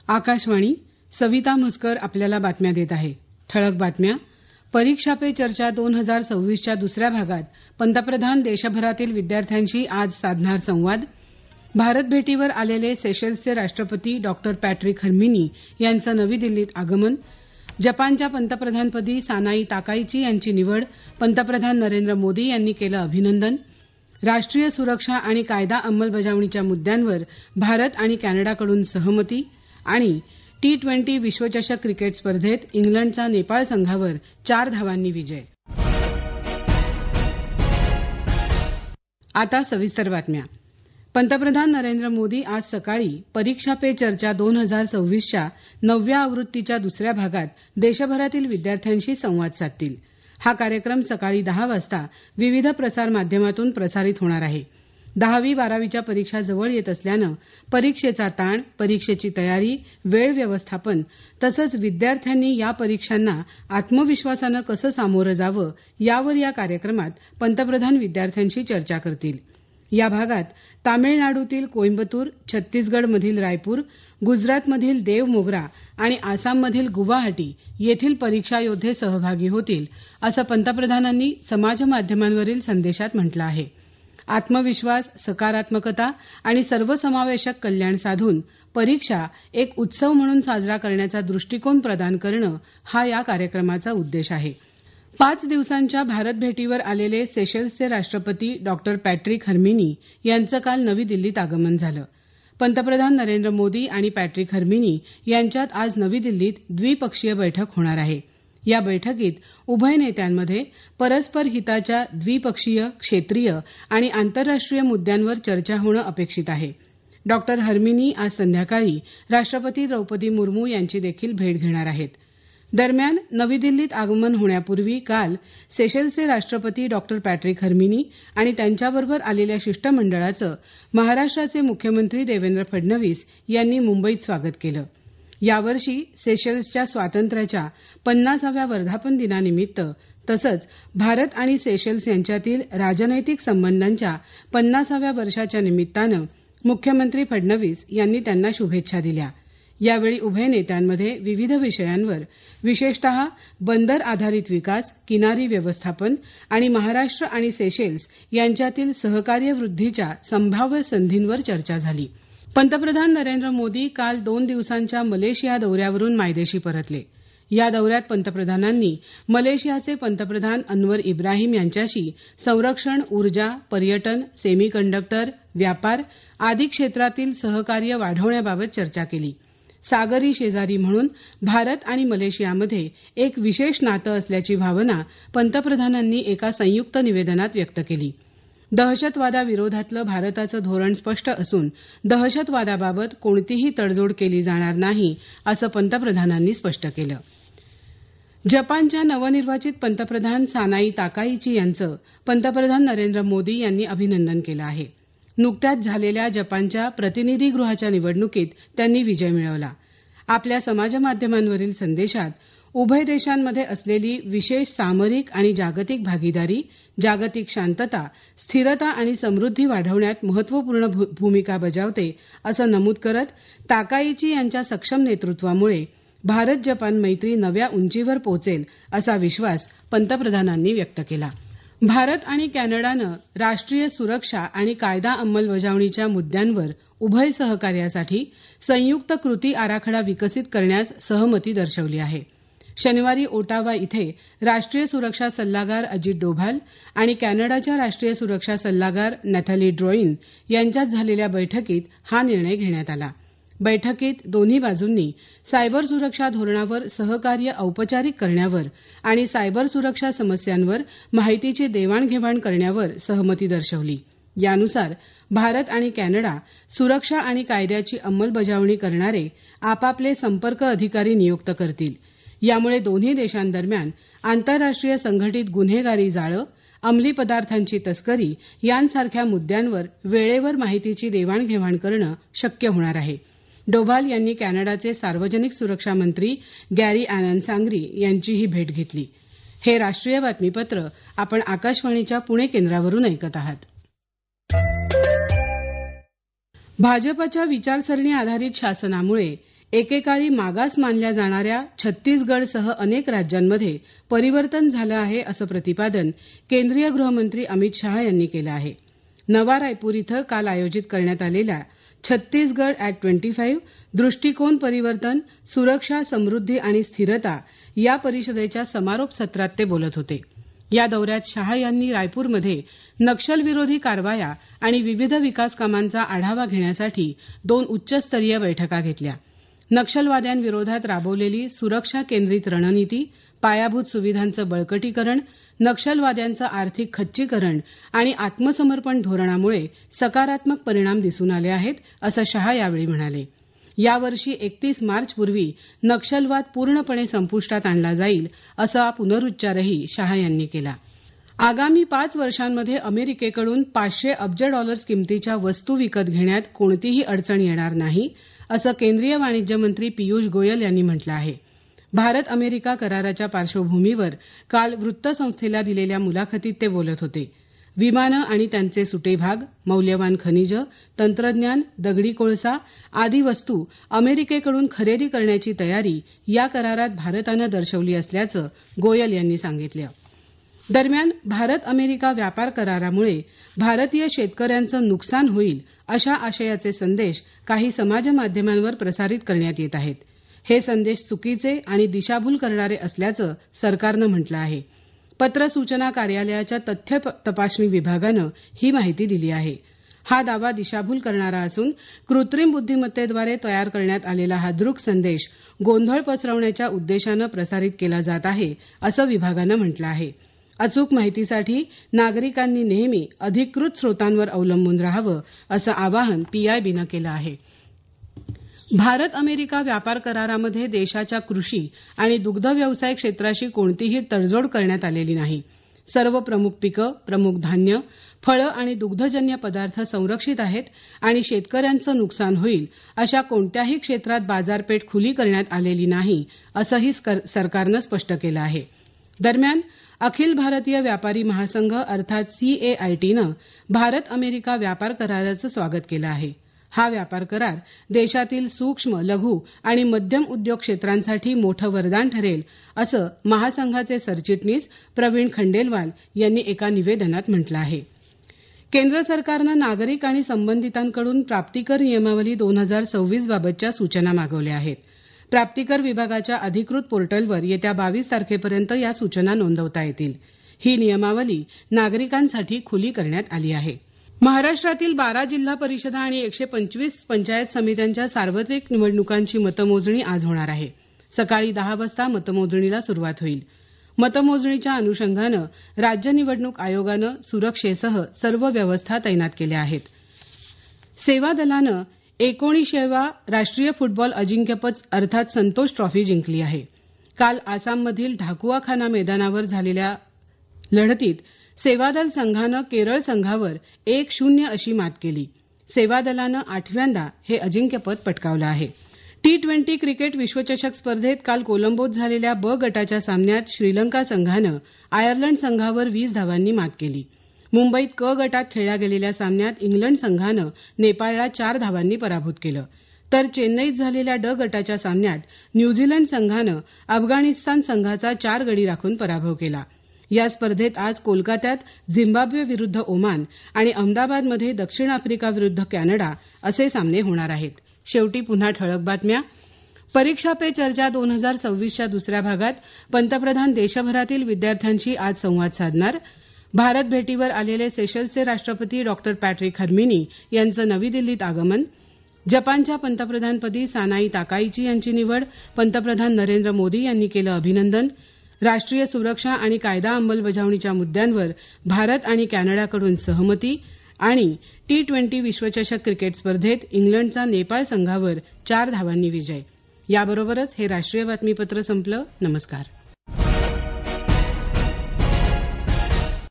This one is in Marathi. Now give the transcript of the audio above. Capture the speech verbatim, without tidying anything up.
आकाशवाणी. सविता म्हसकर आपल्याला बातम्या देत आहे. ठळक बातम्या. परीक्षा पे चर्चा दोन हजार सव्वीसच्या दुसऱ्या भागात पंतप्रधान देशभरातील विद्यार्थ्यांशी आज साधणार संवाद. भारत भेटीवर आलेले सेशल्सचे राष्ट्रपती डॉक्टर पॅट्रिक हर्मिनी यांचं नवी दिल्लीत आगमन. जपानच्या पंतप्रधानपदी सानाई ताकाईची यांची निवड. पंतप्रधान नरेंद्र मोदी यांनी केलं अभिनंदन. राष्ट्रीय सुरक्षा आणि कायदा अंमलबजावणीच्या मुद्द्यांवर भारत आणि कॅनडाकडून सहमती. आणि टी ट्वेंटी विश्वचषक क्रिकेट स्पर्धेत इंग्लंडचा नेपाळ संघावर चार धावांनी विजय. आता सविस्तर बातम्या. पंतप्रधान नरेंद्र मोदी आज सकाळी परीक्षा पे चर्चा दोन हजार सव्वीसच्या नवव्या आवृत्तीच्या दुसऱ्या भागात देशभरातील विद्यार्थ्यांशी संवाद साधतील. हा कार्यक्रम सकाळी दहा वाजता विविध प्रसार माध्यमातून प्रसारित होणार आहे. दहावी बारावीच्या परीक्षा जवळ येत असल्यानं परीक्षेचा ताण, परीक्षेची तयारी, वेळ व्यवस्थापन तसंच विद्यार्थ्यांनी या परीक्षांना आत्मविश्वासानं कसं सामोरं जावं यावर या कार्यक्रमात पंतप्रधान विद्यार्थ्यांशी चर्चा करतील. या भागात तामिळनाडूतील कोइंबतूर, छत्तीसगडमधील रायपूर, गुजरातमधील देवमोगरा आणि आसाममधील गुवाहाटी येथील परीक्षा योद्धे सहभागी होतील असं पंतप्रधानांनी समाजमाध्यमांवरील संदेशात म्हटलं आहे. आत्मविश्वास, सकारात्मकता आणि सर्वसमावेशक कल्याण साधून परीक्षा एक उत्सव म्हणून साजरा करण्याचा दृष्टिकोन प्रदान करणं हा या कार्यक्रमाचा उद्देश आहे. पाच दिवसांच्या भारत भेटीवर आलेले सेशल्सचे राष्ट्रपती डॉक्टर पॅट्रिक हर्मिनी यांचं काल नवी दिल्लीत आगमन झालं. पंतप्रधान नरेंद्र मोदी आणि पॅट्रिक हर्मिनी यांच्यात आज नवी दिल्लीत द्विपक्षीय बैठक होणार आहे. या बैठकीत उभय नेत्यांमध्ये परस्पर हिताच्या द्विपक्षीय, क्षेत्रीय आणि आंतरराष्ट्रीय मुद्द्यांवर चर्चा होणं अपेक्षित आहे. डॉक्टर हर्मिनी आज संध्याकाळी राष्ट्रपती द्रौपदी मुर्मू यांची देखील भेट घेणार आहेत. दरम्यान नवी दिल्लीत आगमन होण्यापूर्वी काल सेशल्सचे राष्ट्रपती डॉक्टर पॅट्रिक हर्मिनी आणि त्यांच्याबरोबर आलेल्या शिष्टमंडळाचं महाराष्ट्राचे मुख्यमंत्री देवेंद्र फडणवीस यांनी मुंबईत स्वागत केलं. यावर्षी सेशल्सच्या स्वातंत्र्याच्या पन्नासाव्या वर्धापन दिनानिमित्त तसंच भारत आणि सेशल्स यांच्यातील राजनैतिक संबंधांच्या पन्नासाव्या वर्षाच्या निमित्तानं मुख्यमंत्री फडणवीस यांनी त्यांना शुभेच्छा दिल्या. यावेळी उभय नेत्यांमध्ये विविध विषयांवर विशेषतः बंदर आधारित विकास, किनारी व्यवस्थापन आणि महाराष्ट्र आणि सेशेल्स यांच्यातील सहकार्य वृद्धीच्या संभाव्य संधींवर चर्चा झाली. पंतप्रधान नरेंद्र मोदी काल दोन दिवसांच्या मलेशिया दौऱ्यावरून मायदेशी परतले. या दौऱ्यात पंतप्रधानांनी मलेशियाचे पंतप्रधान अन्वर इब्राहिम यांच्याशी संरक्षण, ऊर्जा, पर्यटन, सेमीकंडक्टर, व्यापार आदी क्षेत्रातील सहकार्य वाढवण्याबाबत चर्चा केली. सागरी शेजारी म्हणून भारत आणि मलेशियामध्ये एक विशेष नातं असल्याची भावना पंतप्रधानांनी एका संयुक्त निवेदनात व्यक्त केली. दहशतवादाविरोधातलं भारताचं धोरण स्पष्ट असून दहशतवादाबाबत कोणतीही तडजोड केली जाणार नाही असं पंतप्रधानांनी स्पष्ट केलं. जपानच्या नवनिर्वाचित पंतप्रधान सानाई ताकाईची यांचं पंतप्रधान नरेंद्र मोदी यांनी अभिनंदन केलं आहे. नुकत्याच झालेल्या जपानच्या प्रतिनिधीगृहाच्या निवडणुकीत त्यांनी विजय मिळवला. आपल्या समाजमाध्यमांवरील संदेशात उभय देशांमध्ये असलेली विशेष सामरिक आणि जागतिक भागीदारी, जागतिक शांतता, स्थिरता आणि समृद्धी वाढवण्यात महत्वपूर्ण भूमिका बजावते असं नमूद करत ताकाईची यांच्या सक्षम नेतृत्वामुळे भारत जपान मैत्री नव्या उंचीवर पोहोचेल असा विश्वास पंतप्रधानांनी व्यक्त केला. भारत आणि कॅनडानं राष्ट्रीय सुरक्षा आणि कायदा अंमलबजावणीच्या मुद्द्यांवर उभय सहकार्यासाठी संयुक्त कृती आराखडा विकसित करण्यास सहमती दर्शवली आहे. शनिवारी ओटावा इथे राष्ट्रीय सुरक्षा सल्लागार अजित डोभाल आणि कॅनडाच्या राष्ट्रीय सुरक्षा सल्लागार नॅथली ड्रोइन यांच्यात झालेल्या बैठकीत हा निर्णय घेण्यात आला. बैठकीत दोन्ही बाजूंनी सायबर सुरक्षा धोरणावर सहकार्य औपचारिक करण्यावर आणि सायबर सुरक्षा समस्यांवर माहितीची देवाणघेवाण करण्यावर सहमती दर्शवली. यानुसार भारत आणि कॅनडा सुरक्षा आणि कायद्याची अंमलबजावणी करणारे आपापले संपर्क अधिकारी नियुक्त करतील. यामुळे दोन्ही देशांदरम्यान आंतरराष्ट्रीय संघटित गुन्हेगारी जाळं, अंमली पदार्थांची तस्करी यांसारख्या मुद्द्यांवर वेळेवर माहितीची देवाणघेवाण करणं शक्य होणार आहे. डोभाल यांनी कॅनडाचे सार्वजनिक सुरक्षा मंत्री गॅरी अॅलन सांगरी यांचीही भेट घेतली. हे राष्ट्रीय बातमीपत्र आपण आकाशवाणीच्या पुणे केंद्रावरून ऐकत आहात. भाजपच्या विचारसरणी आधारित शासनामुळे एकेकाळी मागास मानल्या जाणाऱ्या छत्तीसगडसह अनेक राज्यांमध्ये परिवर्तन झालं आहे असं प्रतिपादन केंद्रीय गृहमंत्री अमित शहा यांनी केलं आहे. नवा रायपूर इथं काल आयोजित करण्यात आलेल्या छत्तीसगड ऍट ट्वेंटी फाईव्ह दृष्टिकोन परिवर्तन सुरक्षा समृद्धी आणि स्थिरता या परिषदेच्या समारोप सत्रात ते बोलत होते. या दौऱ्यात शहा यांनी रायपूरमध्ये नक्षलविरोधी कारवाया आणि विविध विकास कामांचा आढावा घेण्यासाठी दोन उच्चस्तरीय बैठका घेतल्या. नक्षलवाद्यांविरोधात राबवलेली सुरक्षा केंद्रित रणनीती, पायाभूत सुविधांचं बळकटीकरण, नक्षलवाद्यांचं आर्थिक खच्चीकरण आणि आत्मसमर्पण धोरणामुळे सकारात्मक परिणाम दिसून आले आहेत असं शहा यावेळी म्हणाले. यावर्षी एकतीस मार्चपूर्वी नक्षलवाद पूर्णपणे संपुष्टात आणला जाईल असा पुनरुच्चारही शहा यांनी केला. आगामी पाच वर्षांमध्ये अमेरिकेकडून पाचशे अब्ज डॉलर्स किमतीच्या वस्तू विकत घेण्यात कोणतीही अडचण येणार नाही असं केंद्रीय वाणिज्य मंत्री पियुष गोयल यांनी म्हटलं आहे. भारत अमेरिका कराराच्या पार्श्वभूमीवर काल वृत्तसंस्थेला दिलेल्या मुलाखतीत ते बोलत होते. विमानं आणि त्यांचे सुटे भाग, मौल्यवान खनिजं, तंत्रज्ञान, दगडी कोळसा आदी वस्तू अमेरिकेकडून खरेदी करण्याची तयारी या करारात भारतानं दर्शवली असल्याचं गोयल यांनी सांगितलं. दरम्यान भारत अमेरिका व्यापार करारामुळे भारतीय शेतकऱ्यांचं नुकसान होईल अशा आशयाचे संदेश काही समाजमाध्यमांवर प्रसारित करण्यात येत आहेत. हे संदेश चुकीचे आणि दिशाभूल करणारे असल्याचं सरकारनं म्हटलं आहे. पत्र सूचना कार्यालयाच्या तथ्य तपासणी विभागानं ही माहिती दिली आहे. हा दावा दिशाभूल करणारा असून कृत्रिम बुद्धिमत्तेद्वारे तयार करण्यात आलेला हा दृक संदेश गोंधळ पसरवण्याच्या उद्देशानं प्रसारित केला जात आहे असं विभागानं म्हटलं आहे. अचूक माहितीसाठी नागरिकांनी नेहमी अधिकृत स्रोतांवर अवलंबून राहावं असं आवाहन पीआयबीनं केलं आहे. भारत अमेरिका व्यापार करारामध्ये देशाच्या कृषी आणि दुग्ध व्यवसाय क्षेत्राशी कोणतीही तडजोड करण्यात आलेली नाही. सर्व प्रमुख पिकं, प्रमुख धान्य, फळं आणि दुग्धजन्य पदार्थ संरक्षित आहेत आणि शेतकऱ्यांचं नुकसान होईल अशा कोणत्याही क्षेत्रात बाजारपेठ खुली करण्यात आलेली नाही असंही सरकारनं स्पष्ट केलं आहे. दरम्यान अखिल भारतीय व्यापारी महासंघ अर्थात सीएआयटीनं भारत अमेरिका व्यापार कराराचं स्वागत केलं आहे. हा व्यापार करार देशातील सूक्ष्म, लघु आणि मध्यम उद्योग क्षेत्रांसाठी मोठं वरदान ठरेल असं महासंघाचे सरचिटणीस प्रवीण खंडेलवाल यांनी एका निवेदनात म्हटलं आहे. केंद्र सरकारनं नागरिक आणि संबंधितांकडून प्राप्तिकर नियमावली दोन हजार सव्वीस बाबतच्या सूचना मागवल्या आहेत. प्राप्तिकर विभागाच्या अधिकृत पोर्टलवर येत्या बावीस तारखेपर्यंत या सूचना नोंदवता येतील. ही नियमावली नागरिकांसाठी खुली करण्यात आली आहे. महाराष्ट्रातील बारा जिल्हा परिषदा आणि एकशे पंचवीस पंचायत समित्यांच्या सार्वत्रिक निवडणुकांची मतमोजणी आज होणार आहे. सकाळी दहा वाजता मतमोजणीला सुरुवात होईल. मतमोजणीच्या अनुषंगानं राज्य निवडणूक आयोगानं सुरक्षेसह सर्व व्यवस्था तैनात केल्या आहेत. सेवा दलानं एकोणीसाव्या राष्ट्रीय फुटबॉल अजिंक्यपद अर्थात संतोष ट्रॉफी जिंकली आहे. काल आसाममधील ढाकुआखाना मैदानावर झालेल्या लढतीत सेवादल संघानं केरळ संघावर एक शून्य अशी मात केली. सेवादलानं आठव्यांदा हे अजिंक्यपद पटकावलं आहे. टी ट्वेंटी क्रिकेट विश्वचषक स्पर्धेत काल कोलंबोत झालेल्या ब गटाच्या सामन्यात श्रीलंका संघानं आयर्लंड संघावर वीस धावांनी मात केली. मुंबईत क गटात खेळल्या गेलेल्या सामन्यात इंग्लंड संघानं नेपाळला चार धावांनी पराभूत केलं. तर चेन्नईत झालेल्या ड गटाच्या सामन्यात न्यूझीलंड संघानं अफगाणिस्तान संघाचा चार गडी राखून पराभव केला. या स्पर्धेत आज कोलकात्यात झिम्बाब्वे विरुद्ध ओमान आणि अहमदाबादमध्ये दक्षिण आफ्रिका विरुद्ध कॅनडा असे सामने होणार आहेत. शेवटी पुन्हा ठळक बातम्या. परीक्षा पे चर्चा दोन हजार सव्वीसच्या दुसऱ्या भागात पंतप्रधान देशभरातील विद्यार्थ्यांशी आज संवाद साधणार. भारत भेटीवर आलेले सेशल्सचे राष्ट्रपती डॉक्टर पॅट्रिक हर्मिनी यांचं नवी दिल्लीत आगमन. जपानच्या पंतप्रधानपदी सानाई ताकाईची यांची निवड. पंतप्रधान नरेंद्र मोदी यांनी केलं अभिनंदन. राष्ट्रीय सुरक्षा आणि कायदा अंमलबजावणीच्या मुद्द्यांवर भारत आणि कॅनडाकडून सहमती. आणि टी ट्वेंटी विश्वचषक क्रिकेट स्पर्धेत इंग्लंडचा नेपाळ संघावर चार धावांनी विजय. याबरोबरच हे राष्ट्रीय बातमीपत्र संपलं. नमस्कार.